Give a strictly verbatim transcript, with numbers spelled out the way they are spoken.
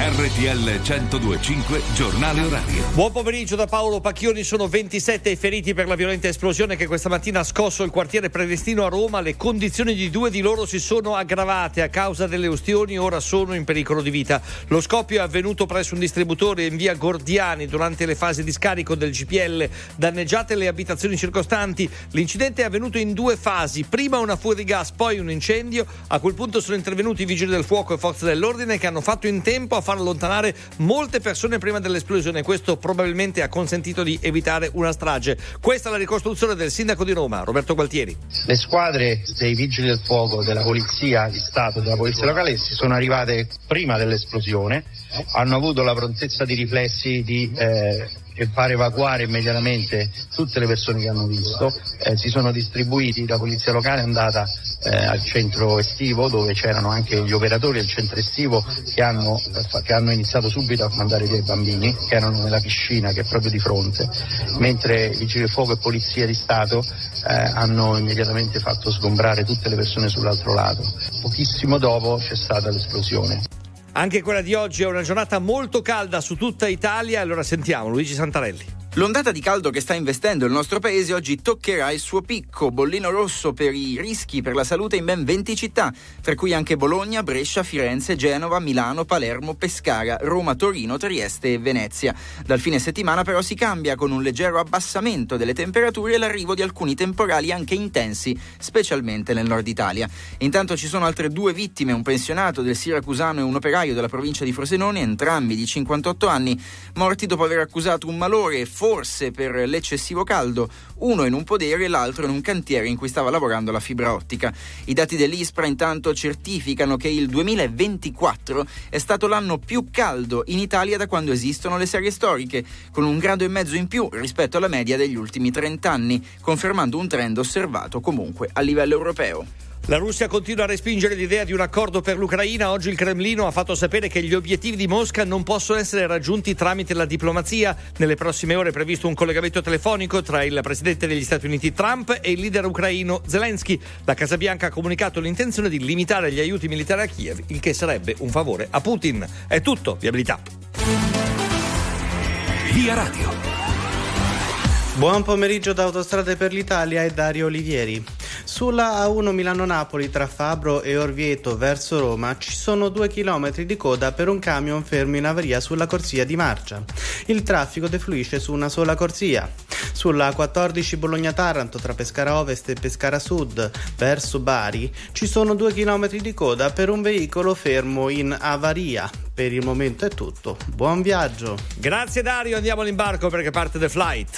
R T L centodue e cinque giornale orario. Buon pomeriggio da Paolo Pacchioni. Sono ventisette i feriti per la violenta esplosione che questa mattina ha scosso il quartiere Prenestina a Roma. Le condizioni di due di loro si sono aggravate a causa delle ustioni, ora sono in pericolo di vita. Lo scoppio è avvenuto presso un distributore in via Gordiani durante le fasi di scarico del G P L, danneggiate le abitazioni circostanti. L'incidente è avvenuto in due fasi, prima una fuga di gas, poi un incendio. A quel punto sono intervenuti i vigili del fuoco e forze dell'ordine che hanno fatto in tempo a far allontanare molte persone prima dell'esplosione. Questo probabilmente ha consentito di evitare una strage. Questa è la ricostruzione del sindaco di Roma, Roberto Gualtieri. Le squadre dei vigili del fuoco, della polizia di Stato e della polizia locale si sono arrivate prima dell'esplosione, hanno avuto la prontezza di riflessi di eh, far evacuare immediatamente tutte le persone che hanno visto, eh, si sono distribuiti, la polizia locale è andata eh, al centro estivo dove c'erano anche gli operatori del centro estivo che hanno, che hanno iniziato subito a mandare via i bambini che erano nella piscina che è proprio di fronte, mentre vigili del fuoco e polizia di Stato eh, hanno immediatamente fatto sgombrare tutte le persone sull'altro lato. Pochissimo dopo c'è stata l'esplosione. Anche quella di oggi è una giornata molto calda su tutta Italia. Allora sentiamo Luigi Santarelli. L'ondata di caldo che sta investendo il nostro paese oggi toccherà il suo picco, bollino rosso per i rischi per la salute in ben venti città, tra cui anche Bologna, Brescia, Firenze, Genova, Milano, Palermo, Pescara, Roma, Torino, Trieste e Venezia. Dal fine settimana però si cambia con un leggero abbassamento delle temperature e l'arrivo di alcuni temporali anche intensi, specialmente nel nord Italia. Intanto ci sono altre due vittime, un pensionato del Siracusano e un operaio della provincia di Frosinone, entrambi di cinquantotto anni, morti dopo aver accusato un malore, forse per l'eccessivo caldo, uno in un podere e l'altro in un cantiere in cui stava lavorando la fibra ottica. I dati dell'ISPRA intanto certificano che il duemilaventiquattro è stato l'anno più caldo in Italia da quando esistono le serie storiche, con un grado e mezzo in più rispetto alla media degli ultimi trent'anni, confermando un trend osservato comunque a livello europeo. La Russia continua a respingere l'idea di un accordo per l'Ucraina. Oggi il Cremlino ha fatto sapere che gli obiettivi di Mosca non possono essere raggiunti tramite la diplomazia. Nelle prossime ore è previsto un collegamento telefonico tra il presidente degli Stati Uniti Trump e il leader ucraino Zelensky. La Casa Bianca ha comunicato l'intenzione di limitare gli aiuti militari a Kiev, il che sarebbe un favore a Putin. È tutto, viabilità. Via Radio. Buon pomeriggio da Autostrade per l'Italia e Dario Olivieri. Sulla A uno Milano-Napoli tra Fabro e Orvieto verso Roma ci sono due chilometri di coda per un camion fermo in avaria sulla corsia di marcia. Il traffico defluisce su una sola corsia. Sulla A quattordici Bologna-Taranto tra Pescara Ovest e Pescara Sud verso Bari ci sono due chilometri di coda per un veicolo fermo in avaria. Per il momento è tutto. Buon viaggio. Grazie Dario, andiamo all'imbarco perché parte The Flight.